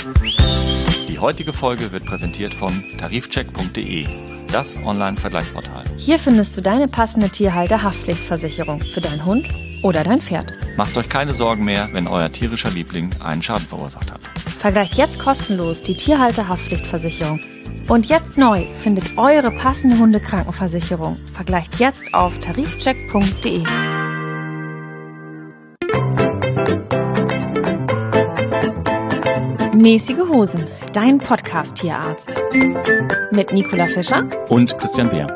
Die heutige Folge wird präsentiert von tarifcheck.de, das Online-Vergleichsportal. Hier findest du deine passende Tierhalter-Haftpflichtversicherung für deinen Hund oder dein Pferd. Macht euch keine Sorgen mehr, wenn euer tierischer Liebling einen Schaden verursacht hat. Vergleicht jetzt kostenlos die Tierhalter-Haftpflichtversicherung. Und jetzt neu, findet eure passende Hundekrankenversicherung. Vergleicht jetzt auf tarifcheck.de. Mäßige Hosen, dein Podcast-Tierarzt. Mit Nicola Fischer Und Christian Beer.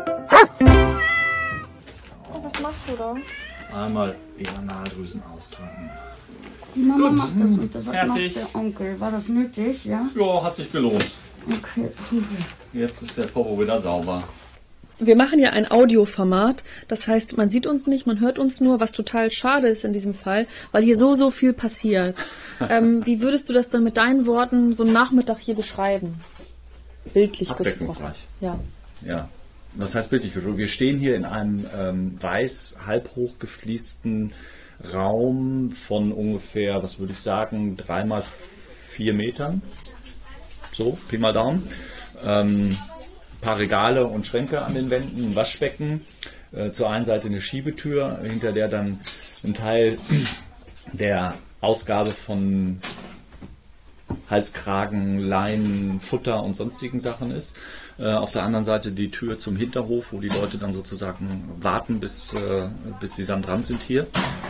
Oh, was machst du da? Einmal die Analdrüsen ausdrücken. Die Mama macht das nicht, das Fertig. macht der Onkel. War das nötig, ja? Ja, hat sich gelohnt. Okay. Jetzt ist der Popo wieder sauber. Wir machen ja ein Audioformat, das heißt, man sieht uns nicht, man hört uns nur, was total schade ist in diesem Fall, weil hier so viel passiert. Wie würdest du das dann mit deinen Worten so einen Nachmittag hier beschreiben? Bildlich gesprochen. Abwechslungsreich. Ja. Was heißt bildlich? Wir stehen hier in einem weiß, halbhoch gefliesten Raum von ungefähr, was würde ich sagen, 3 mal 4 Metern. So, Pi mal Daumen. Ein paar Regale und Schränke an den Wänden, ein Waschbecken. Zur einen Seite eine Schiebetür, hinter der dann ein Teil der Ausgabe von Halskragen, Leinen, Futter und sonstigen Sachen ist. Auf der anderen Seite die Tür zum Hinterhof, wo die Leute dann sozusagen warten, bis sie dann dran sind hier.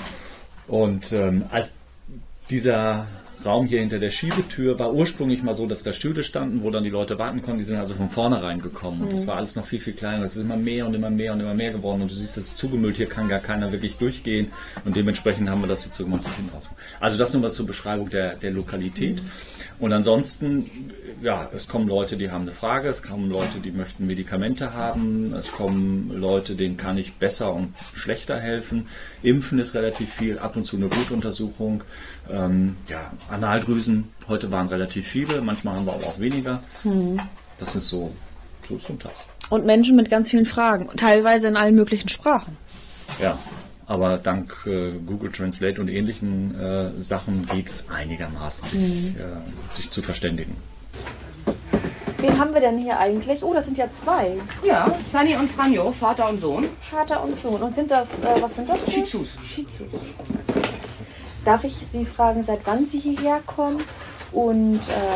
Und als dieser Raum hier hinter der Schiebetür war ursprünglich mal so, dass da Stühle standen, wo dann die Leute warten konnten. Die sind also von vorne reingekommen. Und das war alles noch viel, viel kleiner. Das ist immer mehr und immer mehr und immer mehr geworden. Und du siehst, es ist zugemüllt. Hier kann gar keiner wirklich durchgehen. Und dementsprechend haben wir das jetzt so gemacht. Also das nur mal zur Beschreibung der Lokalität. Und ansonsten, ja, es kommen Leute, die haben eine Frage. Es kommen Leute, die möchten Medikamente haben. Es kommen Leute, denen kann ich besser und schlechter helfen. Impfen ist relativ viel. Ab und zu eine Blutuntersuchung. Analdrüsen, heute waren relativ viele, manchmal haben wir aber auch weniger. Das ist so zum Tag. Und Menschen mit ganz vielen Fragen, teilweise in allen möglichen Sprachen. Ja, aber dank Google Translate und ähnlichen Sachen geht es einigermaßen, sich zu verständigen. Wen haben wir denn hier eigentlich? Oh, das sind ja 2. Ja, Sunny und Franjo, Vater und Sohn. Vater und Sohn. Und sind das, was sind das? Shih Tzus. Shih Tzus. Darf ich Sie fragen, seit wann Sie hierher kommen? Und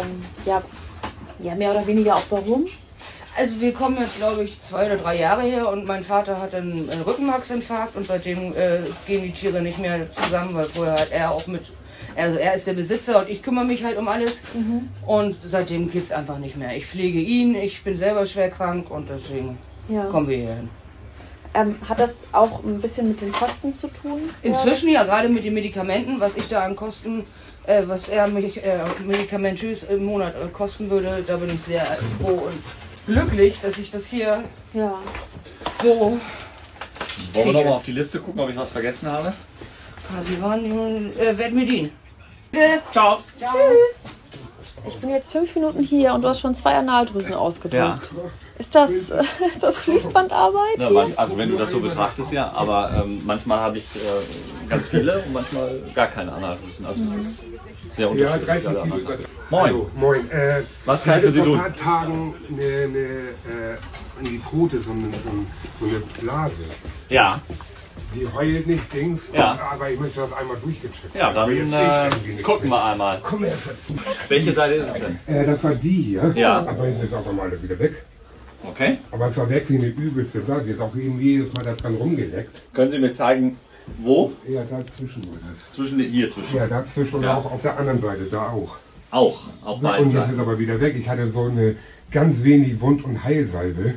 mehr oder weniger auch warum? Also wir kommen jetzt, glaube ich, 2 oder 3 Jahre her und mein Vater hat einen Rückenmarksinfarkt und seitdem gehen die Tiere nicht mehr zusammen, weil vorher hat er auch er ist der Besitzer und ich kümmere mich halt um alles. Und seitdem geht es einfach nicht mehr. Ich pflege ihn, ich bin selber schwer krank und deswegen kommen wir hier hin. Hat das auch ein bisschen mit den Kosten zu tun? Inzwischen ja, gerade mit den Medikamenten, was ich da an Kosten, was er mich medikamentös im Monat kosten würde, da bin ich sehr froh und glücklich, dass ich das hier so... Wollen wir nochmal auf die Liste gucken, ob ich was vergessen habe? Sie waren Vedmedin. Ciao. Tschüss. Ich bin jetzt 5 Minuten hier und du hast schon 2 Analdrüsen ausgedrückt. Ja. Ist das Fließbandarbeit? Ja, also wenn du das so betrachtest, ja. Aber manchmal habe ich ganz viele und manchmal gar keine Analdrüsen. Also das ist sehr unterschiedlich. Moin. Also, moin. Was kann ich für Sie tun? Vor ein paar Tagen an die Pfote so eine Blase. Ja. Sie heult nicht, Dings, Ja. aber ich möchte das einmal durchgecheckt. Ja, dann gucken wir einmal. Komm her. Welche Seite ist es denn? Das war die hier. Ja. Aber jetzt ist auch nochmal alles wieder weg. Okay. Aber es war weg wie eine übelste Blase. Jetzt auch eben jedes Mal da dran rumgeleckt. Können Sie mir zeigen, wo? Ja, dazwischen war das. Hier zwischen. Ja, dazwischen und auch auf der anderen Seite, da auch. Auch auf beiden Und jetzt Seiten. ist aber wieder weg. Ich hatte so eine ganz wenig Wund- und Heilsalbe.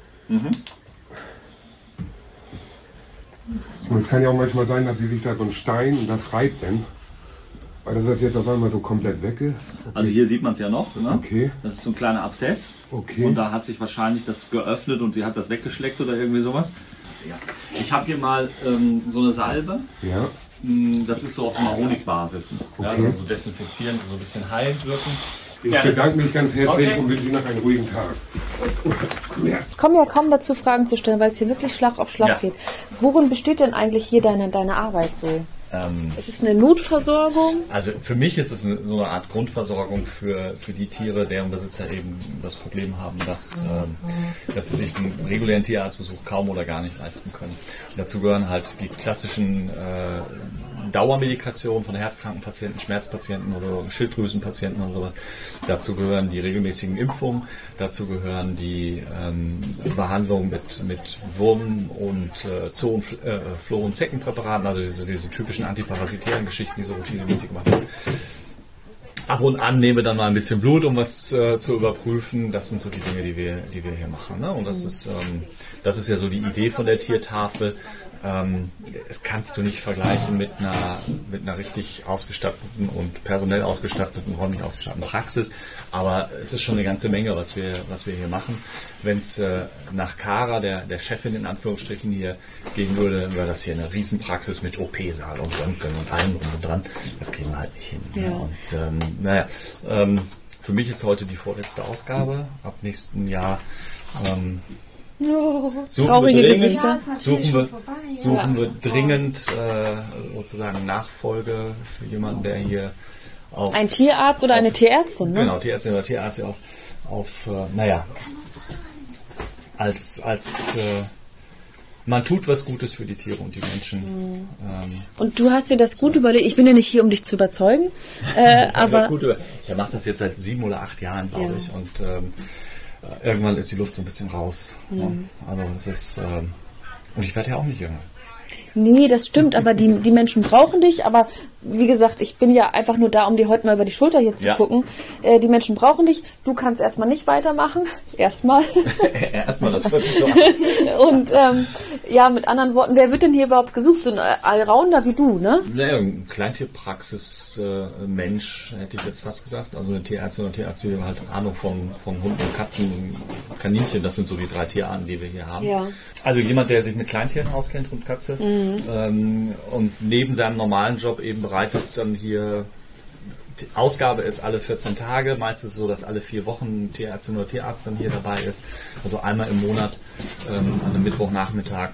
Und es kann ja auch manchmal sein, dass sie sich da so ein Stein und das reibt dann. Weil das jetzt auf einmal so komplett weg ist. Also hier sieht man es ja noch. Ne? Okay. Das ist so ein kleiner Abszess. Okay. Und da hat sich wahrscheinlich das geöffnet und sie hat das weggeschleckt oder irgendwie sowas. Ja. Ich habe hier mal so eine Salbe. Ja. Das ist so auf so einer Honigbasis. Okay. Ja, so desinfizierend, so ein bisschen heilend wirken. Ich bedanke mich ganz herzlich Okay. und wünsche Ihnen noch einen ruhigen Tag. Kommen ja kaum dazu, Fragen zu stellen, weil es hier wirklich Schlag auf Schlag Ja. geht. Worin besteht denn eigentlich hier deine Arbeit so? Ist es eine Notversorgung? Also für mich ist es so eine Art Grundversorgung für die Tiere, deren Besitzer eben das Problem haben, dass sie sich einen regulären Tierarztbesuch kaum oder gar nicht leisten können. Und dazu gehören halt die klassischen Dauermedikationen von Herzkrankenpatienten, Schmerzpatienten oder Schilddrüsenpatienten und sowas. Dazu gehören die regelmäßigen Impfungen, dazu gehören die Behandlung mit Wurm- und Zoo- und Floh- und Zeckenpräparaten, also diese typischen antiparasitären Geschichten, die so routinemäßig gemacht werden. Ab und an nehmen wir dann mal ein bisschen Blut, um was zu überprüfen. Das sind so die Dinge, die wir hier machen. Ne? Und das ist ja so die Idee von der Tiertafel. Das kannst du nicht vergleichen mit einer richtig ausgestatteten und personell ausgestatteten, räumlich ausgestatteten Praxis, aber es ist schon eine ganze Menge, was wir hier machen. Wenn es nach Kara, der Chefin in Anführungsstrichen, hier gehen würde, wäre das hier eine Riesenpraxis mit OP-Saal und Röntgen und allem drum und dran. Das kriegen wir halt nicht hin. Ja. Und für mich ist heute die vorletzte Ausgabe. Ab nächsten Jahr traurige Gesichter. Suchen wir dringend sozusagen Nachfolge für jemanden, der hier auf... Ein Tierarzt oder eine Tierärztin, ne? Genau, Tierärztin oder Tierarzt als man tut was Gutes für die Tiere und die Menschen. Und du hast dir das gut überlegt. Ich bin ja nicht hier, um dich zu überzeugen. Aber ich mache das jetzt seit 7 oder 8 Jahren, glaube ich. Und irgendwann ist die Luft so ein bisschen raus. Ne? Also es ist und ich werde ja auch nicht jünger. Nee, das stimmt, aber die Menschen brauchen dich, aber wie gesagt, ich bin ja einfach nur da, um dir heute mal über die Schulter hier zu gucken. Die Menschen brauchen dich, du kannst erstmal nicht weitermachen. Erstmal, das hört sich so an. Und mit anderen Worten, wer wird denn hier überhaupt gesucht? So ein Allrounder wie du, ne? Naja, ein Kleintierpraxis-Mensch, hätte ich jetzt fast gesagt. Also eine Tierärztin oder Tierarzt, die halt Ahnung von Hunden, Katzen, Kaninchen, das sind so die 3 Tierarten, die wir hier haben. Ja. Also jemand, der sich mit Kleintieren auskennt, Hund, Katze, und neben seinem normalen Job eben bereit ist, dann hier, die Ausgabe ist alle 14 Tage, meistens so, dass alle 4 Wochen Tierärztin oder Tierarzt dann hier dabei ist, also einmal im Monat an einem Mittwochnachmittag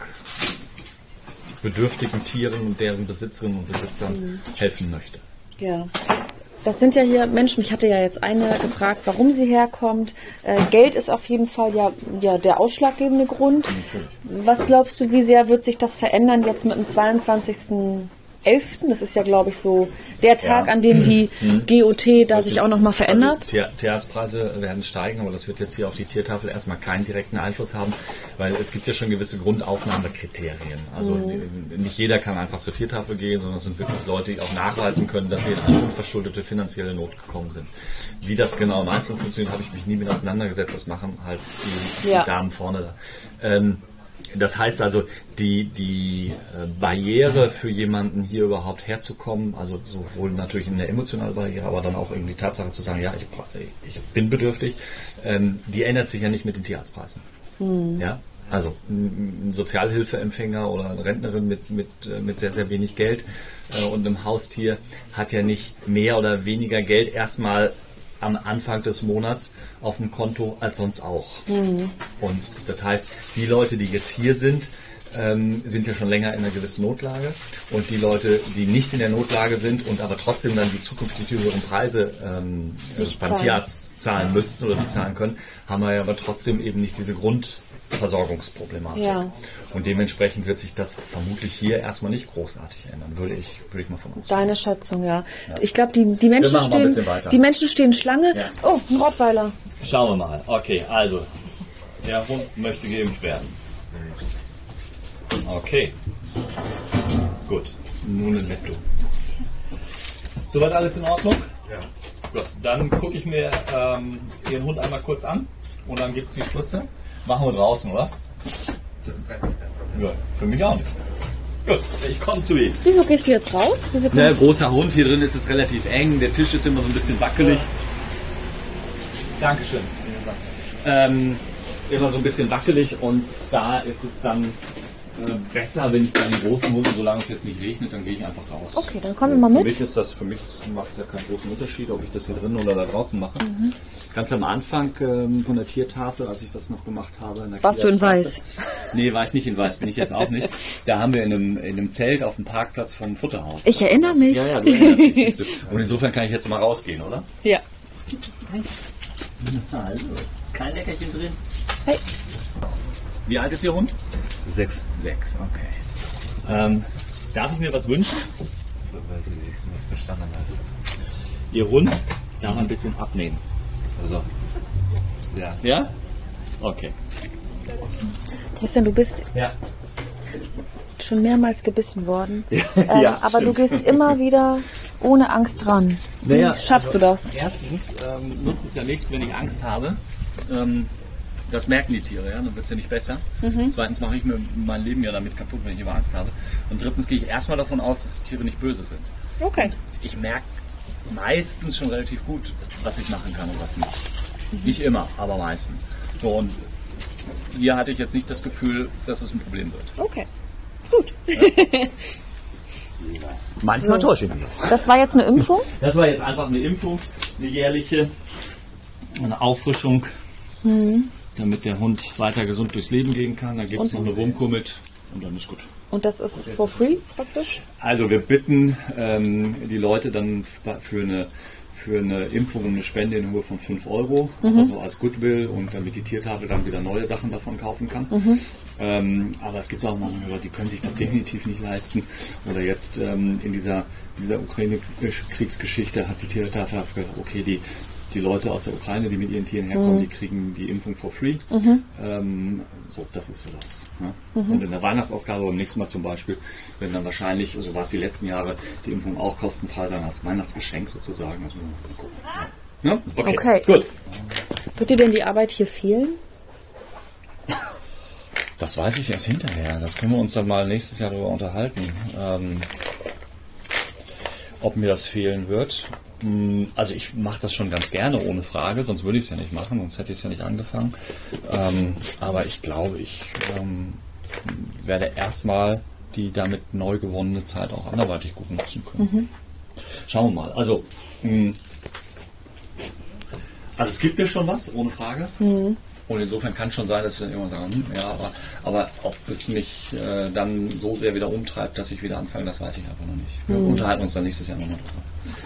bedürftigen Tieren und deren Besitzerinnen und Besitzern helfen möchte. Ja. Das sind ja hier Menschen, ich hatte ja jetzt eine gefragt, warum sie herkommt. Geld ist auf jeden Fall ja der ausschlaggebende Grund. Natürlich. Was glaubst du, wie sehr wird sich das verändern jetzt mit dem 22.11.? Das ist ja, glaube ich, so der Tag, an dem die GOT da sich auch nochmal verändert. Also Tierarztpreise werden steigen, aber das wird jetzt hier auf die Tiertafel erstmal keinen direkten Einfluss haben, weil es gibt ja schon gewisse Grundaufnahmekriterien. Also nicht jeder kann einfach zur Tiertafel gehen, sondern es sind wirklich Leute, die auch nachweisen können, dass sie in eine unverschuldete finanzielle Not gekommen sind. Wie das genau im Einzelnen funktioniert, habe ich mich nie mit auseinandergesetzt. Das machen halt die Damen vorne da. Das heißt also, die Barriere für jemanden hier überhaupt herzukommen, also sowohl natürlich eine emotionale Barriere, aber dann auch irgendwie die Tatsache zu sagen, ja, ich bin bedürftig, die ändert sich ja nicht mit den Tierarztpreisen. Ja? Also ein Sozialhilfeempfänger oder eine Rentnerin mit sehr, sehr wenig Geld und einem Haustier hat ja nicht mehr oder weniger Geld erstmal am Anfang des Monats auf dem Konto als sonst auch. Und das heißt, die Leute, die jetzt hier sind ja schon länger in einer gewissen Notlage. Und die Leute, die nicht in der Notlage sind und aber trotzdem dann die zukünftig höheren Preise beim Tierarzt zahlen müssten oder nicht zahlen können, haben wir ja aber trotzdem eben nicht diese Grundversorgungsproblematik. Ja. Und dementsprechend wird sich das vermutlich hier erstmal nicht großartig ändern, würde ich mal von uns sagen. Deine Schätzung, ja. Ich glaube, die Menschen stehen Schlange. Ja. Oh, ein Rottweiler. Schauen wir mal. Okay, also, der Hund möchte geimpft werden. Okay. Gut. Nun in Netto. Soweit alles in Ordnung? Ja. Gut, dann gucke ich mir Ihren Hund einmal kurz an und dann gibt es die Spritze. Machen wir draußen, oder? Ja, für mich auch nicht. Gut, ich komme zu Ihnen. Wieso gehst du jetzt raus? Großer Hund, hier drin ist es relativ eng, der Tisch ist immer so ein bisschen wackelig. Dankeschön. Immer so ein bisschen wackelig und da ist es dann besser, wenn ich bei den großen Hunden, solange es jetzt nicht regnet, dann gehe ich einfach raus. Okay, dann kommen wir mal mit. Für mich macht es ja keinen großen Unterschied, ob ich das hier drin oder da draußen mache. Ganz am Anfang von der Tiertafel, als ich das noch gemacht habe. Warst du in Weiß? Nee, war ich nicht in Weiß, bin ich jetzt auch nicht. Da haben wir in einem Zelt auf dem Parkplatz vom Futterhaus. Ich erinnere mich. Ja, du erinnerst dich. Siehst du. Und insofern kann ich jetzt mal rausgehen, oder? Ja. Also, ist kein Leckerchen drin. Hey. Wie alt ist Ihr Hund? 6. 6, okay. Darf ich mir was wünschen? Weil die nicht verstanden haben. Ihr Hund darf ein bisschen abnehmen. Also, ja. Ja? Okay. Christian, du bist Ja. schon mehrmals gebissen worden. Ja, aber du stimmt. gehst immer wieder ohne Angst ran. Wie Naja, schaffst du das? Erstens nutzt es ja nichts, wenn ich Angst habe. Das merken die Tiere, ja, dann wird es ja nicht besser. Zweitens mache ich mir mein Leben ja damit kaputt, wenn ich immer Angst habe. Und drittens gehe ich erstmal davon aus, dass die Tiere nicht böse sind. Okay. Ich merke meistens schon relativ gut, was ich machen kann und was nicht. Nicht immer, aber meistens. So, und hier hatte ich jetzt nicht das Gefühl, dass es ein Problem wird. Okay. Gut. Manchmal täusche ich mich. Das war jetzt eine Impfung? Das war jetzt einfach eine Impfung, eine jährliche, eine Auffrischung, damit der Hund weiter gesund durchs Leben gehen kann. Dann gibt es noch eine Wurmkur mit und dann ist gut. Und das ist for free praktisch? Also wir bitten die Leute dann für eine Impfung um eine Spende in Höhe von 5 €, also als Goodwill und damit die Tiertafel dann wieder neue Sachen davon kaufen kann. Aber es gibt auch manche Leute, die können sich das definitiv nicht leisten. Oder jetzt in dieser Ukraine-Kriegsgeschichte hat die Tiertafel gesagt, okay, die Leute aus der Ukraine, die mit ihren Tieren herkommen, die kriegen die Impfung for free. So, das ist so das. Ne? Und in der Weihnachtsausgabe beim nächsten Mal zum Beispiel werden dann wahrscheinlich, so war es die letzten Jahre, die Impfung auch kostenfrei sein als Weihnachtsgeschenk sozusagen. Also, mal gucken. Ja? Ja? Okay. Gut. Wird dir denn die Arbeit hier fehlen? Das weiß ich erst hinterher. Das können wir uns dann mal nächstes Jahr darüber unterhalten. Ob mir das fehlen wird. Also ich mache das schon ganz gerne, ohne Frage, sonst würde ich es ja nicht machen, sonst hätte ich es ja nicht angefangen. Aber ich glaube, ich werde erstmal die damit neu gewonnene Zeit auch anderweitig gut nutzen können. Schauen wir mal. Also es gibt mir schon was, ohne Frage. Und insofern kann schon sein, dass ich dann irgendwann sage, ja, aber ob es mich dann so sehr wieder umtreibt, dass ich wieder anfange, das weiß ich einfach noch nicht. Wir unterhalten uns dann nächstes Jahr nochmal drüber.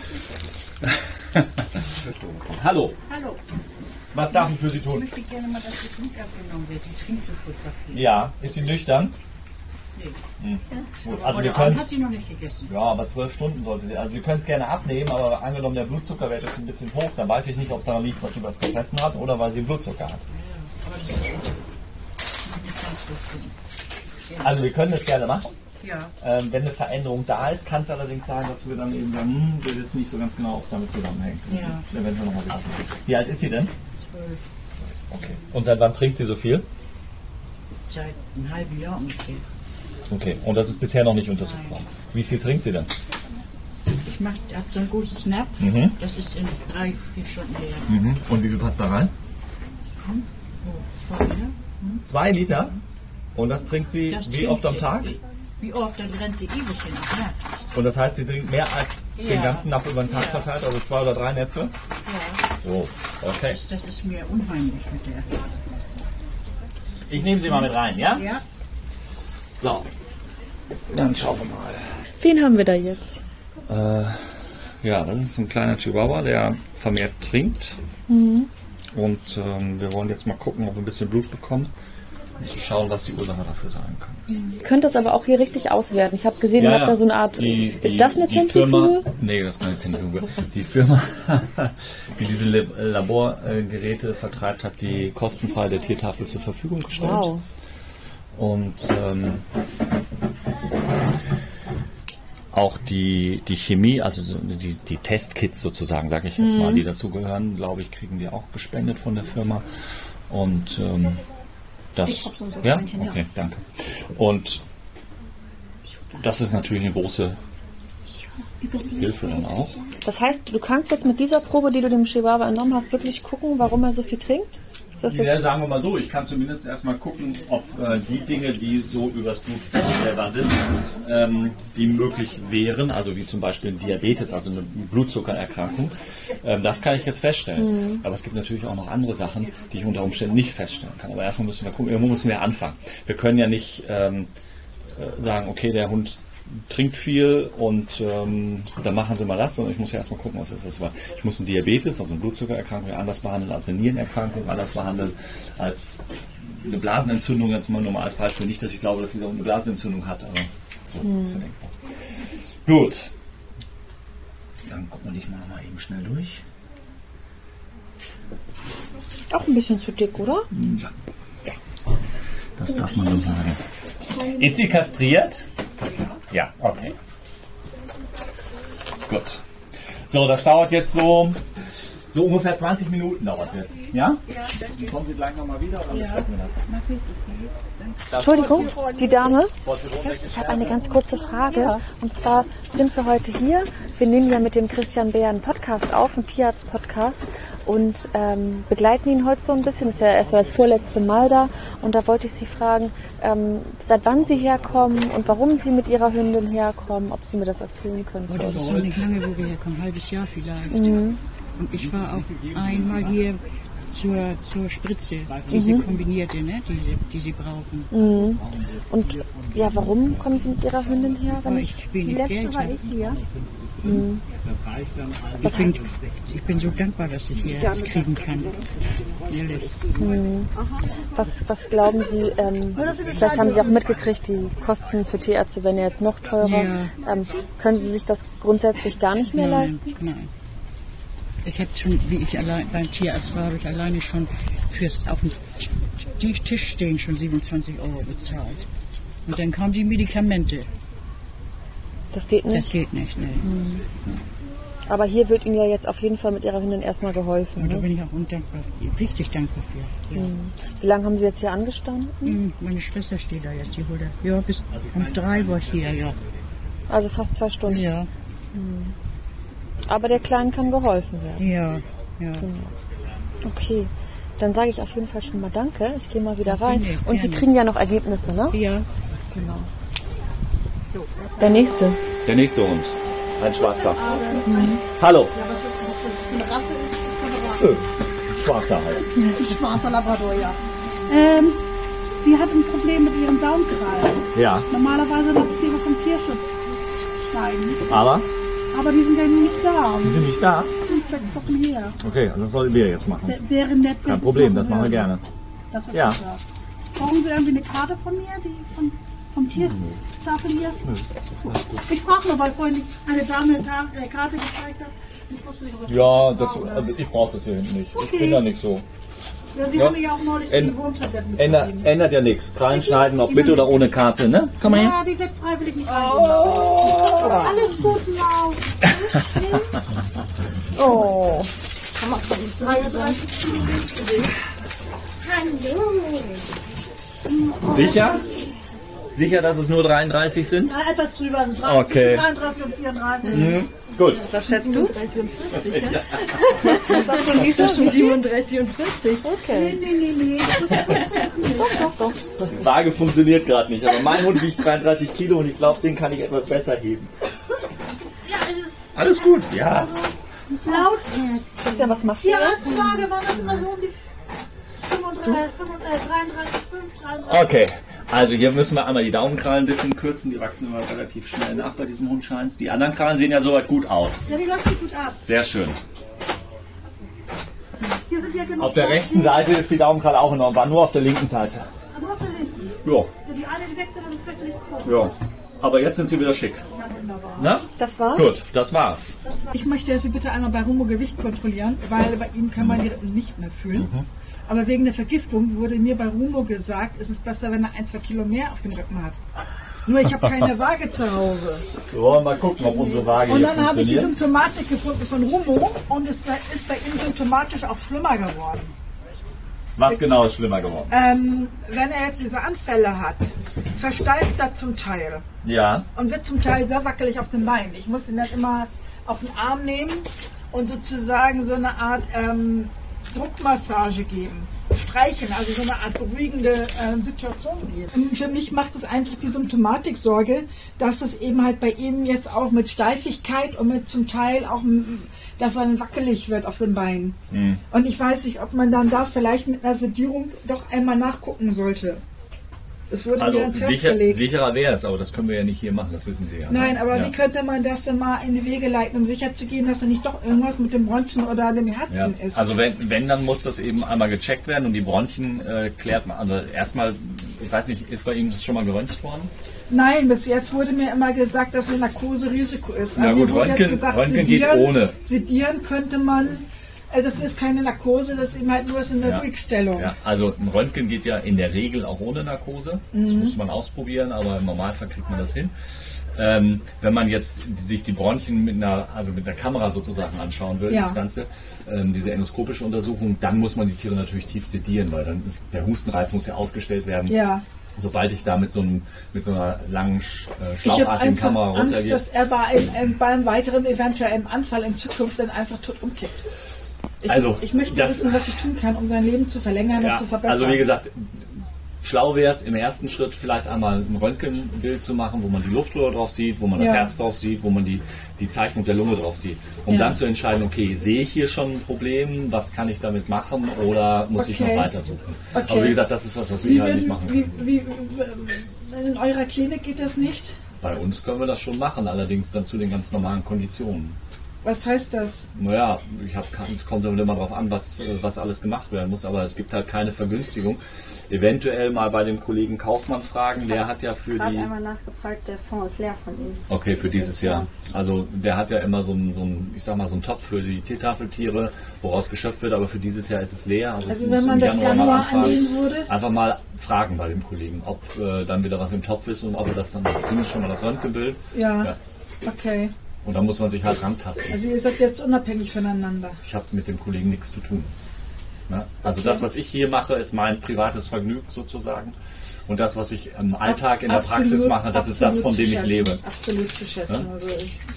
Hallo. Hallo. Was darf ich für Sie tun? Ich möchte gerne mal, dass die Blut abgenommen wird. Die trinkt so fotografiert. Ja, ist sie nüchtern? Nee. Gut, also Heute wir Abend können hat sie noch nicht gegessen. ja, aber 12 Stunden sollte sie. Also wir können es gerne abnehmen, aber angenommen der Blutzuckerwert ist ein bisschen hoch, dann weiß ich nicht, ob es daran liegt, was sie was gefressen hat oder weil sie Blutzucker hat. Aber das ist nicht ganz so schlimm. Also wir können das gerne machen. Ja. Wenn eine Veränderung da ist, kann es allerdings sein, dass wir dann eben sagen, wir wissen nicht so ganz genau, ob es damit zusammenhängt. Ja. Eventuell nochmal wieder. Wie alt ist sie denn? 12. Okay. Und seit wann trinkt sie so viel? Seit einem halben Jahr ungefähr. Okay. Und das ist bisher noch nicht untersucht worden. Wie viel trinkt sie denn? Ich habe so ein großes Napf. Das ist in 3-4 Stunden her. Und wie viel passt da rein? Oh, 2 Liter. 2 Liter? Und das trinkt sie Das wie trinkt oft am sie. Tag? Wie oft? Dann rennt sie ewig hin nachts. Und das heißt, sie trinkt mehr als den Ja. ganzen Napf über den Tag Ja. verteilt, also 2 oder 3 Näpfe? Ja. So, okay. Das ist mir unheimlich mit der. Ich nehme sie mal mit rein, ja? Ja. So. Dann schauen wir mal. Wen haben wir da jetzt? Ja, das ist ein kleiner Chihuahua, der vermehrt trinkt. Und wir wollen jetzt mal gucken, ob wir ein bisschen Blut bekommen, um zu schauen, was die Ursache dafür sein kann. Ihr könnt das aber auch hier richtig auswerten. Ich habe gesehen, ihr habt da so eine Art... ist das eine die Firma, Zentrifuge? nee, das ist keine Zentrifuge. Die Firma, die diese Laborgeräte vertreibt, hat die kostenfrei der Tiertafel zur Verfügung gestellt. Wow. Und auch die Chemie, also so die Testkits sozusagen, sage ich jetzt mal, die dazugehören, glaube ich, kriegen wir auch gespendet von der Firma. Und das, Ich hab sonst das ja, Beinchen, ja. okay, danke. Und das ist natürlich eine große Hilfe dann auch. Das heißt, du kannst jetzt mit dieser Probe, die du dem Chihuahua entnommen hast, wirklich gucken, warum er so viel trinkt? Ist das Ja, jetzt, sagen wir mal so, ich kann zumindest erstmal gucken, ob die Dinge, die so übers Blut feststellbar sind, die möglich wären, also wie zum Beispiel Diabetes, also eine Blutzuckererkrankung, das kann ich jetzt feststellen. Aber es gibt natürlich auch noch andere Sachen, die ich unter Umständen nicht feststellen kann. Aber erstmal müssen wir gucken, irgendwo müssen wir anfangen. Wir können ja nicht sagen, okay, der Hund trinkt viel und dann machen sie mal das, sondern ich muss ja erstmal gucken, was ist das. Ich muss einen Diabetes, also eine Blutzuckererkrankung, anders behandeln als eine Nierenerkrankung, anders behandeln als eine Blasenentzündung, jetzt mal nur mal als Beispiel. Nicht, dass ich glaube, dass sie eine Blasenentzündung hat, aber so ist denkbar. Gut. Dann gucken wir dich mal eben schnell durch. auch ein bisschen zu dick, oder? Ja. Das darf man so sagen. Ist sie kastriert? Ja, okay. Gut. So, das dauert jetzt so ungefähr 20 Minuten dauert es jetzt. Ja? Kommen Sie gleich nochmal wieder oder besprechen wir das? Entschuldigung, die Dame. Ich habe eine ganz kurze Frage. Und zwar sind wir heute hier. Wir nehmen ja mit dem Christian Beer einen Podcast auf, einen Tierarzt-Podcast. Und begleiten ihn heute so ein bisschen. Das ist ja erst das vorletzte Mal da. Und da wollte ich Sie fragen, seit wann Sie herkommen und warum Sie mit Ihrer Hündin herkommen, ob Sie mir das erzählen können. Oh, das ist schon nicht lange, wo wir herkommen, ein halbes Jahr vielleicht. Und ich war auch einmal hier zur Spritze, diese kombinierte, ne, die Sie brauchen. Und ja, warum kommen Sie mit Ihrer Hündin her? Wenn Ich bin die nicht letzte Geld war habe. ich hier. Ich bin so dankbar, dass ich hier das kriegen kann. Ehrlich. Was glauben Sie, vielleicht haben Sie auch mitgekriegt, die Kosten für Tierärzte werden ja jetzt noch teurer. Ja. Können Sie sich das grundsätzlich gar nicht mehr leisten? Nein. Ich habe schon, wie ich allein beim Tierarzt war, habe ich alleine schon fürs auf dem Tisch stehen schon 27 € bezahlt. Und dann kamen die Medikamente. Das geht nicht. Das geht nicht, ne. Aber hier wird Ihnen ja jetzt auf jeden Fall mit Ihrer Hündin erstmal geholfen. Und da Ne? bin ich auch undankbar, richtig dankbar für. Ja. Wie lange haben Sie jetzt hier angestanden? Meine Schwester steht da jetzt, die holt er. Ja, bis um 3 war ich hier, ja. Also fast 2 Stunden. Ja, Aber der Kleinen kann geholfen werden. ja, ja. Okay, dann sage ich auf jeden Fall schon mal Danke. Ich gehe mal wieder rein. Nee, Und Sie gerne. kriegen ja noch Ergebnisse, ne? Ja, Genau. Der nächste. Der nächste Hund. Ein schwarzer. Hallo. Ja, was das für eine Rasse ist? Schwarzer halt. Ein schwarzer Labrador, ja. Die hat ein Problem mit ihrem Daumenkrallen. Ja. Normalerweise lasse ich die vom Tierschutz schneiden. Aber die sind ja nicht da. Die sind nicht da? 5, 6 Wochen her. Okay, das sollten wir jetzt machen. Wäre nett, wenn Kein Sie es Problem, das machen wir würden. gerne. Das ist Ja. super. Brauchen Sie irgendwie eine Karte von mir, die vom Tierstapel hier? Ich frage nur, weil vorhin eine Dame eine Karte gezeigt hat. Ich wusste nicht, was Ja, das war, oder? ich brauche das hier hinten nicht. Ich Okay. bin da nicht so. Ja, Sie Ja. haben mir ja auch neulich die Wurmtabletten mitgegeben. Ändert ja nichts. Krallen schneiden, ob mit oder ohne Karte, ne? Komm mal her. Ja, die wird freiwillig nicht reingelassen. Alles gut, Maus. Oh. 33 Kilo. Sicher? Sicher, dass es nur 33 sind? Na, etwas drüber, also 30, Okay. 33 und 34. Gut. Was schätzt du? 37 und 40, ja? Das ist schon 37 und 40. Okay. Nee. Die Waage funktioniert gerade nicht, aber mein Hund wiegt 33 Kilo und ich glaube, den kann ich etwas besser heben. Ja, es ist Alles gut, ja. laut. Christian, was machst du jetzt? Tierarztwaage waren das immer so um die 33, 33. Okay, also hier müssen wir einmal die Daumenkrallen ein bisschen kürzen, die wachsen immer relativ schnell nach bei diesem Hundscheins. Die anderen Krallen sehen ja soweit gut aus. Ja, die läuft sich gut ab. Sehr schön. Hier sind ja genug Auf der rechten Seite ist die Daumenkralle auch in Ordnung, war nur auf der linken Seite. Aber auf der linken. Ja, Ja, die eine, die wechselt, also vielleicht nicht kurz. ja. Aber jetzt sind sie wieder schick. Ja, wunderbar. Na? Das war's? Gut, das war's. Ich möchte Sie bitte einmal bei Rumo Gewicht kontrollieren, weil bei ihm kann man die nicht mehr fühlen. Aber wegen der Vergiftung wurde mir bei Rumo gesagt, es ist besser, wenn er 1, 2 Kilo mehr auf dem Rücken hat. Nur ich habe keine Waage zu Hause. Wir wollen mal gucken, ob unsere Waage Und hier dann habe ich die funktioniert. Symptomatik gefunden von Rumo und es ist bei ihm symptomatisch auch schlimmer geworden. Was genau ist schlimmer geworden? Wenn er jetzt diese Anfälle hat, versteift er zum Teil Ja, und wird zum Teil sehr wackelig auf den Beinen. Ich muss ihn dann immer auf den Arm nehmen und sozusagen so eine Art Druckmassage geben, streicheln, also so eine Art beruhigende Situation geben. Und für mich macht es einfach die Symptomatik Sorge, dass es eben halt bei ihm jetzt auch mit Steifigkeit und mit zum Teil auch, dass er dann wackelig wird auf den Beinen. Mhm. Und ich weiß nicht, ob man dann da vielleicht mit einer Sedierung doch einmal nachgucken sollte. Das würde mir ans Herz gelegt. Sicherer wäre es, aber das können wir ja nicht hier machen, das wissen Sie ja. Nein, aber wie könnte man das denn mal in die Wege leiten, um sicherzugehen, dass da nicht doch irgendwas mit dem Bronchien oder dem Herzen ist? Also wenn, dann muss das eben einmal gecheckt werden und die Bronchien klärt man. Also erstmal, ich weiß nicht, ist bei Ihnen das schon mal geröntgt worden? Nein, bis jetzt wurde mir immer gesagt, dass eine Narkose Risiko ist. Na gut, Röntgen geht ohne. Sedieren könnte man. Das ist keine Narkose, das ist eben halt nur in der Ruhigstellung. Ja, also ein Röntgen geht ja in der Regel auch ohne Narkose. Das muss man ausprobieren, aber im Normalfall kriegt man das hin. Wenn man jetzt sich die Bronchien mit einer Kamera sozusagen anschauen will, das Ganze, diese endoskopische Untersuchung, dann muss man die Tiere natürlich tief sedieren, weil dann der Hustenreiz muss ja ausgestellt werden. Ja. Sobald ich da mit so einer langen schlauchartigen Kamera runtergehe. Ich habe Angst, dass er beim weiteren eventuellen Anfall in Zukunft dann einfach tot umkippt. Ich möchte wissen, was ich tun kann, um sein Leben zu verlängern und zu verbessern. Also wie gesagt, schlau wäre es im ersten Schritt vielleicht einmal ein Röntgenbild zu machen, wo man die Luftröhre drauf sieht, wo man das Herz drauf sieht, wo man die Zeichnung der Lunge drauf sieht. Um dann zu entscheiden, okay, sehe ich hier schon ein Problem, was kann ich damit machen oder muss ich noch weiter suchen. Okay. Aber wie gesagt, das ist was wir halt nicht machen können. In eurer Klinik geht das nicht? Bei uns können wir das schon machen, allerdings dann zu den ganz normalen Konditionen. Was heißt das? Naja, es kommt immer darauf an, was alles gemacht werden muss, aber es gibt halt keine Vergünstigung. Eventuell mal bei dem Kollegen Kaufmann fragen, der hat ja für die... Ich habe einmal nachgefragt, der Fonds ist leer von ihm. Okay, für dieses Jahr. Also der hat ja immer so einen Topf für die Teetafeltiere, woraus geschöpft wird, aber für dieses Jahr ist es leer. Also wenn man das Januar annehmen würde? Einfach mal fragen bei dem Kollegen, ob dann wieder was im Topf ist und ob er das dann zumindest schon mal das Röntgenbild. Ja, okay. Und da muss man sich halt rantasten. Also ihr seid jetzt unabhängig voneinander? Ich habe mit dem Kollegen nichts zu tun. Ne? Also das, was ich hier mache, ist mein privates Vergnügen sozusagen. Und das, was ich im Alltag in der Praxis mache, das ist das, von dem ich lebe. Absolut zu schätzen. Ja? Also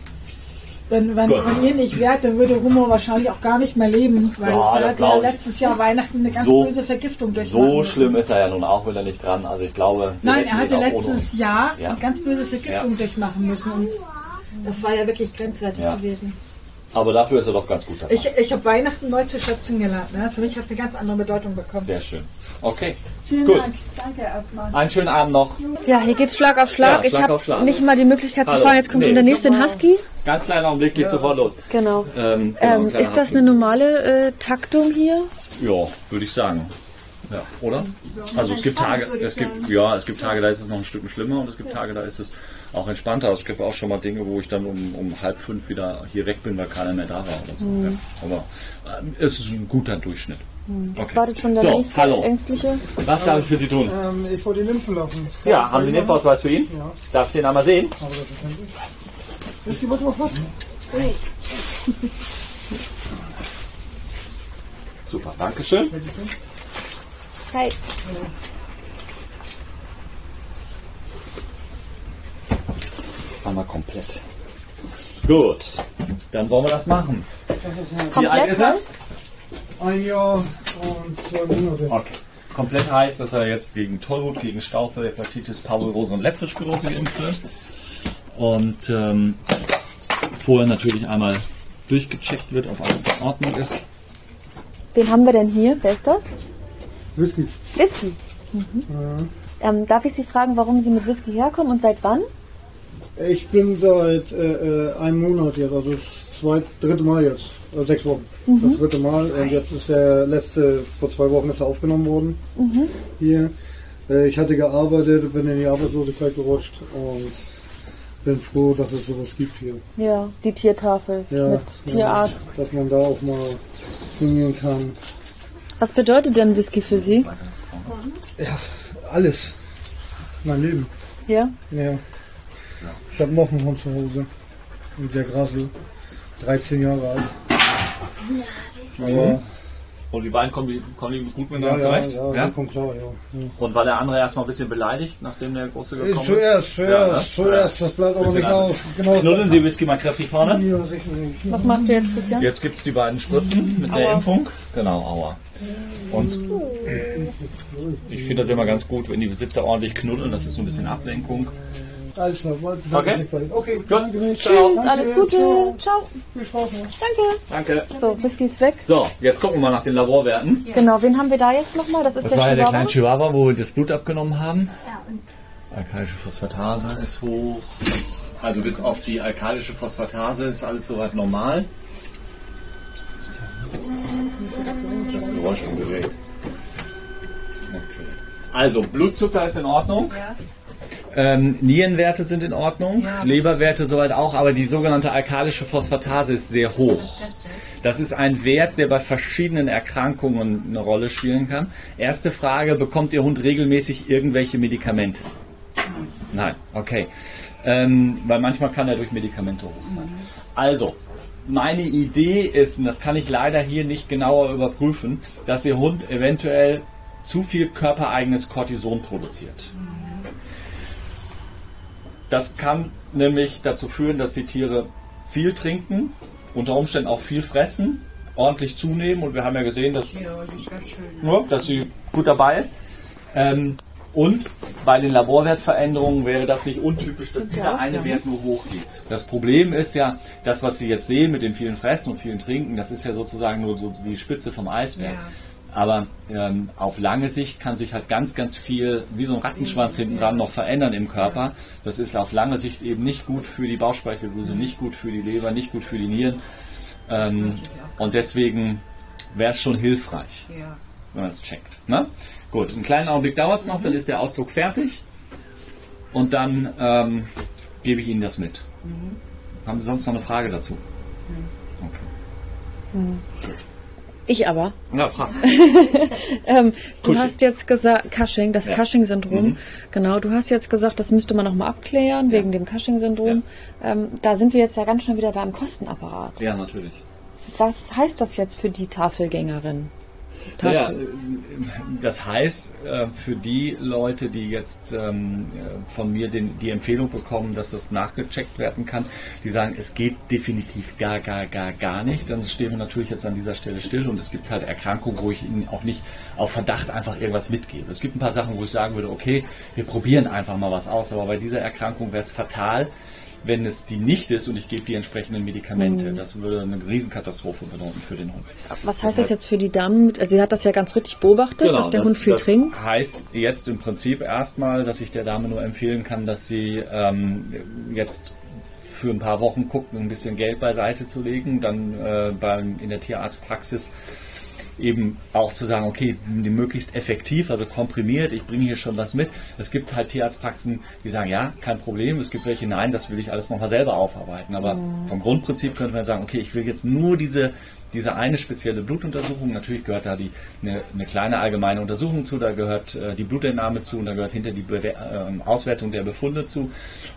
wenn ihr nicht wärt, dann würde Rumo wahrscheinlich auch gar nicht mehr leben. Weil er hat ja letztes Jahr Weihnachten eine ganz böse Vergiftung durchmachen müssen. So schlimm ist er ja nun auch wieder nicht dran. Also ich glaube... Nein, er hatte letztes Jahr eine ganz böse Vergiftung durchmachen müssen. Und das war ja wirklich grenzwertig gewesen. Aber dafür ist er doch ganz gut dabei. Ich habe Weihnachten neu zu schätzen gelernt. Ne? Für mich hat es eine ganz andere Bedeutung bekommen. Sehr schön. Okay. Vielen Dank. Danke erstmal. Einen schönen Abend noch. Ja, hier geht's Schlag auf Schlag. Ja, ich habe nicht mal die Möglichkeit zu fahren. Jetzt kommt schon der nächste in Husky. Ganz kleiner Augenblick, geht sofort los. Genau. Ist das eine normale Taktung hier? Ja, würde ich sagen. Ja, oder? Also es gibt Tage, da ist es noch ein Stück schlimmer und es gibt Tage, da ist es auch entspannter. Also es gibt auch schon mal Dinge, wo ich dann um 4:30 wieder hier weg bin, weil keiner mehr da war oder so. Ja, aber es ist ein guter Durchschnitt. Jetzt wartet schon der nächste Ängstliche. Was darf ich für Sie tun? Ich wollte die Lymphen laufen. Ja, haben Sie einen Impfausweis für ihn? Ja. Darf ich den einmal sehen? Aber das ist Super, danke schön. Hi. Einmal komplett. Gut, dann wollen wir das machen. Wie alt ist er? 1 Jahr und 2 Monate. Okay. Komplett heißt, dass er jetzt gegen Tollwut, gegen Stauchfell, Hepatitis, Parvovirose und Leptospirose geimpft wird. Und vorher natürlich einmal durchgecheckt wird, ob alles in Ordnung ist. Wen haben wir denn hier? Wer ist das? Whisky. Whisky. Mhm. Ja. Darf ich Sie fragen, warum Sie mit Whisky herkommen und seit wann? Ich bin seit einem Monat jetzt, also das dritte Mal jetzt, 6 Wochen. Das dritte Mal und jetzt ist der letzte, vor 2 Wochen ist er aufgenommen worden hier. Ich hatte gearbeitet, bin in die Arbeitslosigkeit gerutscht und bin froh, dass es sowas gibt hier. Ja, die Tiertafel mit Tierarzt. Dass man da auch mal hingehen kann. Was bedeutet denn Whisky für Sie? Ja, alles. Mein Leben. Ja? Ja. Ich habe noch einen Hund zu Hause. Und der Grasel, 13 Jahre alt. Aber Und die beiden kommen die gut miteinander zurecht? Ja, kommt klar, ja. Und war der andere erstmal ein bisschen beleidigt, nachdem der Große gekommen ist? Zuerst, das bleibt aber nicht aus. Genau. Knuddeln Sie Whisky mal kräftig vorne. Ja, sicherlich. Was machst du jetzt, Christian? Jetzt gibt es die beiden Spritzen mit der Impfung. Genau, aua. Und ich finde das immer ganz gut, wenn die Besitzer ordentlich knuddeln. Das ist so ein bisschen Ablenkung. Alles klar, okay. Okay, gut. Tschüss, alles Gute. Ciao. Viel Spaß noch. Danke. Danke. So, Whisky ist weg. So, jetzt gucken wir mal nach den Laborwerten. Genau, wen haben wir da jetzt nochmal? Das ist Das der war ja der Chihuahua. kleine Chihuahua, wo wir das Blut abgenommen haben. Ja, und Alkalische Phosphatase ist hoch. Also bis auf die alkalische Phosphatase ist alles soweit normal. Das Geräusch vom Gerät. Okay. Also Blutzucker ist in Ordnung. Nierenwerte sind in Ordnung, Leberwerte soweit auch, aber die sogenannte alkalische Phosphatase ist sehr hoch. Das ist ein Wert, der bei verschiedenen Erkrankungen eine Rolle spielen kann. Erste Frage, bekommt Ihr Hund regelmäßig irgendwelche Medikamente? Nein, okay. Weil manchmal kann er durch Medikamente hoch sein. Also, meine Idee ist, und das kann ich leider hier nicht genauer überprüfen, dass Ihr Hund eventuell zu viel körpereigenes Cortison produziert. Das kann nämlich dazu führen, dass die Tiere viel trinken, unter Umständen auch viel fressen, ordentlich zunehmen und wir haben ja gesehen, dass sie gut dabei ist. Und bei den Laborwertveränderungen wäre das nicht untypisch, dass dieser eine Wert nur hochgeht. Das Problem ist ja, das, was Sie jetzt sehen mit dem vielen Fressen und vielen Trinken, das ist ja sozusagen nur so die Spitze vom Eisberg. Ja. Aber auf lange Sicht kann sich halt ganz, ganz viel, wie so ein Rattenschwanz hinten dran, noch verändern im Körper. Das ist auf lange Sicht eben nicht gut für die Bauchspeicheldrüse, nicht gut für die Leber, nicht gut für die Nieren. Und deswegen wäre es schon hilfreich, wenn man es checkt. Ne? Gut, einen kleinen Augenblick dauert es noch, dann ist der Ausdruck fertig. Und dann gebe ich Ihnen das mit. Haben Sie sonst noch eine Frage dazu? Okay. Ich aber. Ja, frag. Du hast jetzt gesagt, Cushing, das Cushing-Syndrom. Genau, du hast jetzt gesagt, das müsste man nochmal abklären, wegen dem Cushing-Syndrom. Da sind wir jetzt ja ganz schnell wieder beim Kostenapparat. Ja, natürlich. Was heißt das jetzt für die Tafelgängerin? Ja, das heißt, für die Leute, die jetzt von mir die Empfehlung bekommen, dass das nachgecheckt werden kann, die sagen, es geht definitiv gar nicht, dann stehen wir natürlich jetzt an dieser Stelle still und es gibt halt Erkrankungen, wo ich Ihnen auch nicht auf Verdacht einfach irgendwas mitgebe. Es gibt ein paar Sachen, wo ich sagen würde, okay, wir probieren einfach mal was aus, aber bei dieser Erkrankung wäre es fatal, wenn es die nicht ist und ich gebe die entsprechenden Medikamente. Das würde eine Riesenkatastrophe bedeuten für den Hund. Was heißt das jetzt für die Dame? Also sie hat das ja ganz richtig beobachtet, dass der Hund viel trinkt. Das heißt jetzt im Prinzip erstmal, dass ich der Dame nur empfehlen kann, dass sie jetzt für ein paar Wochen guckt, ein bisschen Geld beiseite zu legen, dann in der Tierarztpraxis eben auch zu sagen, okay, möglichst effektiv, also komprimiert, ich bringe hier schon was mit. Es gibt halt Tierarztpraxen, die sagen, ja, kein Problem. Es gibt welche, nein, das will ich alles nochmal selber aufarbeiten. Aber vom Grundprinzip könnte man sagen, okay, ich will jetzt nur diese eine spezielle Blutuntersuchung. Natürlich gehört da eine kleine allgemeine Untersuchung zu, da gehört die Blutentnahme zu und da gehört hinter die Auswertung der Befunde zu.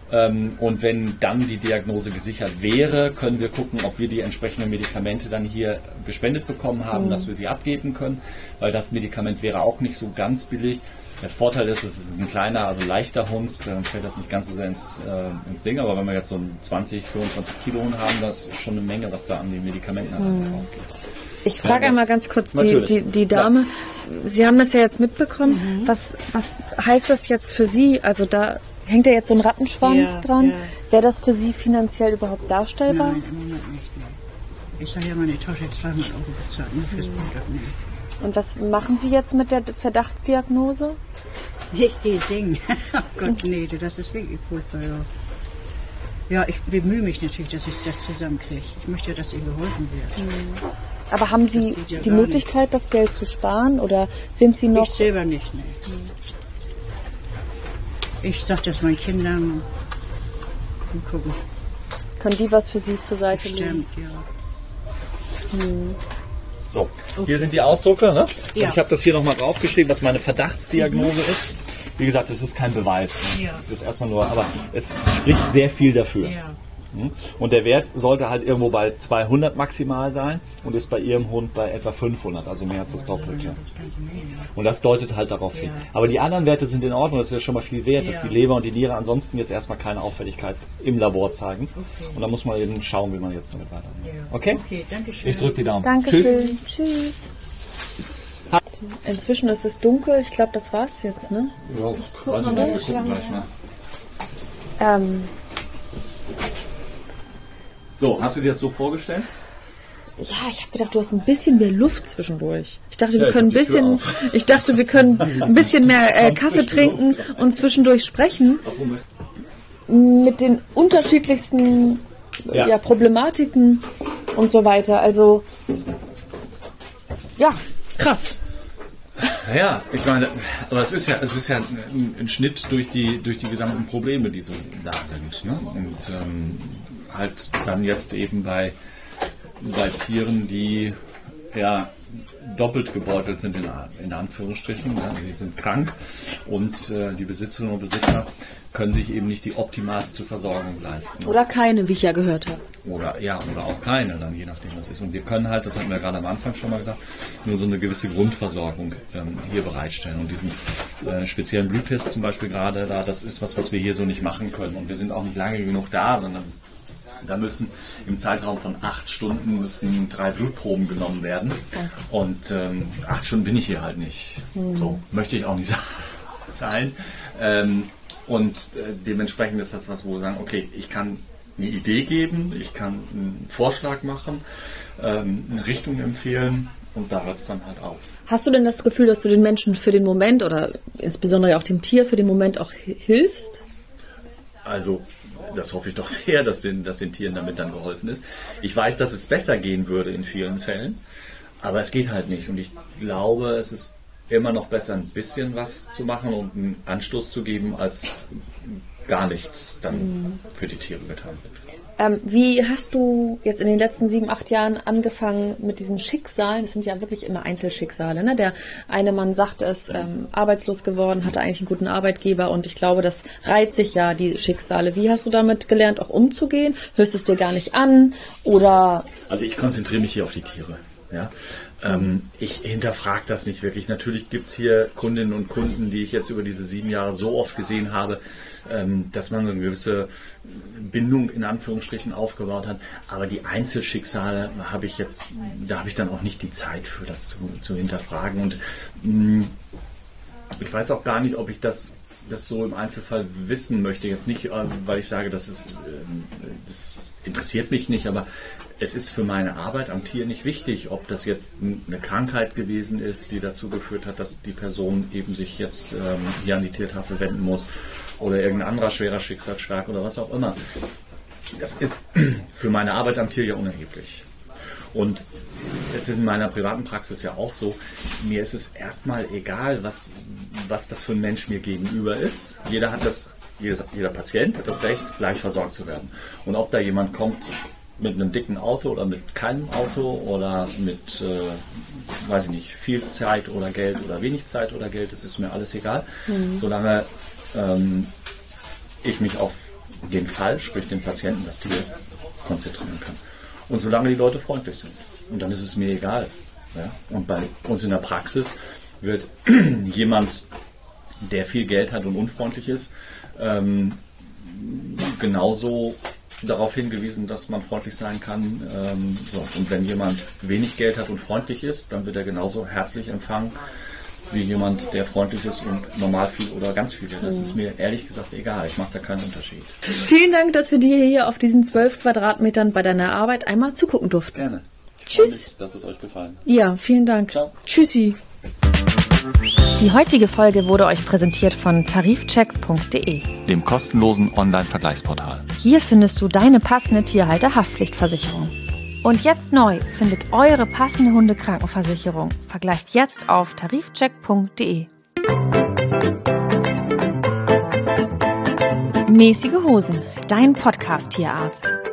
Und wenn dann die Diagnose gesichert wäre, können wir gucken, ob wir die entsprechenden Medikamente dann hier gespendet bekommen haben, dass wir sie abgeben können, weil das Medikament wäre auch nicht so ganz billig. Der Vorteil ist, es ist ein kleiner, also leichter Hund, dann fällt das nicht ganz so sehr ins Ding, aber wenn wir jetzt so einen 20, 25 Kilo Hund haben, das ist schon eine Menge, was da an den Medikamenten drauf geht. Ich frage einmal ganz kurz die Dame, Sie haben das ja jetzt mitbekommen, was heißt das jetzt für Sie? Also da hängt ja jetzt so ein Rattenschwanz dran. Wäre das für Sie finanziell überhaupt darstellbar? Nein, im Moment nicht. Nee. Ich sage ja, meine Tochter hat 200 € bezahlt, nur fürs Blutabnehmen. Und was machen Sie jetzt mit der Verdachtsdiagnose? Nee, singen. Oh Gott, nee, das ist wirklich furchtbar, ja. Ja, ich bemühe mich natürlich, dass ich das zusammenkriege. Ich möchte ja, dass ihr geholfen wird. Aber haben Sie die Möglichkeit, das Geld zu sparen oder sind Sie noch... Ich selber nicht, nee. Ich sage das meinen Kindern und gucken. Können die was für Sie zur Seite legen? Stimmt, ja. So, hier sind die Ausdrucke. Ne? Ja. Ich habe das hier nochmal draufgeschrieben, was meine Verdachtsdiagnose ist. Wie gesagt, es ist kein Beweis. Es ist jetzt erstmal nur, aber es spricht sehr viel dafür. Ja. Und der Wert sollte halt irgendwo bei 200 maximal sein und ist bei Ihrem Hund bei etwa 500, also mehr als das Doppelte. Und das deutet halt darauf hin. Aber die anderen Werte sind in Ordnung, das ist ja schon mal viel wert, dass die Leber und die Niere ansonsten jetzt erstmal keine Auffälligkeit im Labor zeigen. Und da muss man eben schauen, wie man jetzt damit weitermacht. Okay? Okay, danke schön. Ich drücke die Daumen. Dankeschön. Tschüss. Inzwischen ist es dunkel. Ich glaube, das war's jetzt, ne? Ja, weiß ich nicht, wir gucken gleich mal. So, hast du dir das so vorgestellt? Ja, ich habe gedacht, du hast ein bisschen mehr Luft zwischendurch. Ich dachte, wir können ein bisschen mehr Kaffee trinken und zwischendurch sprechen. Mit den unterschiedlichsten Problematiken und so weiter. Also, ja, krass. Ja, ich meine, aber es ist ja ein Schnitt durch die gesamten Probleme, die so da sind. Ne? Und halt dann jetzt eben bei Tieren, die ja doppelt gebeutelt sind, in Anführungsstrichen. Ja, sie sind krank und die Besitzerinnen und Besitzer können sich eben nicht die optimalste Versorgung leisten. Oder keine, wie ich ja gehört habe. Oder auch keine, dann je nachdem was ist. Und wir können halt, das hatten wir gerade am Anfang schon mal gesagt, nur so eine gewisse Grundversorgung hier bereitstellen. Und diesen speziellen Bluttest zum Beispiel gerade da, das ist was wir hier so nicht machen können. Und wir sind auch nicht lange genug da, sondern da müssen im Zeitraum von 8 Stunden 3 Blutproben genommen werden. Und 8 Stunden bin ich hier halt nicht. So möchte ich auch nicht sein. Und dementsprechend ist das was, wo wir sagen, okay, ich kann eine Idee geben, ich kann einen Vorschlag machen, eine Richtung empfehlen und da hört es dann halt auf. Hast du denn das Gefühl, dass du den Menschen für den Moment oder insbesondere auch dem Tier für den Moment auch hilfst? Also das hoffe ich doch sehr, dass den Tieren damit dann geholfen ist. Ich weiß, dass es besser gehen würde in vielen Fällen, aber es geht halt nicht. Und ich glaube, es ist immer noch besser, ein bisschen was zu machen und einen Anstoß zu geben, als gar nichts dann für die Tiere getan wird. Wie hast du jetzt in den letzten 7, 8 Jahren angefangen mit diesen Schicksalen? Das sind ja wirklich immer Einzelschicksale. Ne? Der eine Mann sagt, er ist arbeitslos geworden, hatte eigentlich einen guten Arbeitgeber und ich glaube, das reiht sich ja, die Schicksale. Wie hast du damit gelernt, auch umzugehen? Hörst du es dir gar nicht an? Oder? Also ich konzentriere mich hier auf die Tiere. Ja? Ich hinterfrage das nicht wirklich. Natürlich gibt es hier Kundinnen und Kunden, die ich jetzt über diese 7 Jahre so oft gesehen habe, dass man so eine gewisse Bindung in Anführungsstrichen aufgebaut hat. Aber die Einzelschicksale da habe ich dann auch nicht die Zeit für, das zu hinterfragen. Und ich weiß auch gar nicht, ob ich das so im Einzelfall wissen möchte. Jetzt nicht, weil ich sage, das interessiert mich nicht, aber es ist für meine Arbeit am Tier nicht wichtig, ob das jetzt eine Krankheit gewesen ist, die dazu geführt hat, dass die Person eben sich jetzt hier an die Tiertafel wenden muss oder irgendein anderer schwerer Schicksalsschlag oder was auch immer. Das ist für meine Arbeit am Tier ja unerheblich. Und es ist in meiner privaten Praxis ja auch so, mir ist es erstmal egal, was das für ein Mensch mir gegenüber ist. Jeder Patient hat das Recht, gleich versorgt zu werden. Und ob da jemand kommt mit einem dicken Auto oder mit keinem Auto oder mit, weiß ich nicht, viel Zeit oder Geld oder wenig Zeit oder Geld, das ist mir alles egal. Solange ich mich auf den Fall, sprich den Patienten, das Tier, konzentrieren kann. Und solange die Leute freundlich sind. Und dann ist es mir egal. Ja? Und bei uns in der Praxis wird jemand, der viel Geld hat und unfreundlich ist, genauso darauf hingewiesen, dass man freundlich sein kann. Und wenn jemand wenig Geld hat und freundlich ist, dann wird er genauso herzlich empfangen wie jemand, der freundlich ist und normal viel oder ganz viel Geld. Das ist mir ehrlich gesagt egal. Ich mache da keinen Unterschied. Vielen Dank, dass wir dir hier auf diesen 12 Quadratmetern bei deiner Arbeit einmal zugucken durften. Gerne. Tschüss. Dass es euch gefallen hat. Ja, vielen Dank. Ciao. Tschüssi. Die heutige Folge wurde euch präsentiert von tarifcheck.de, dem kostenlosen Online-Vergleichsportal. Hier findest du deine passende Tierhalter-Haftpflichtversicherung. Und jetzt neu, findet eure passende Hundekrankenversicherung. Vergleicht jetzt auf tarifcheck.de. Mäßige Hosen, dein Podcast-Tierarzt.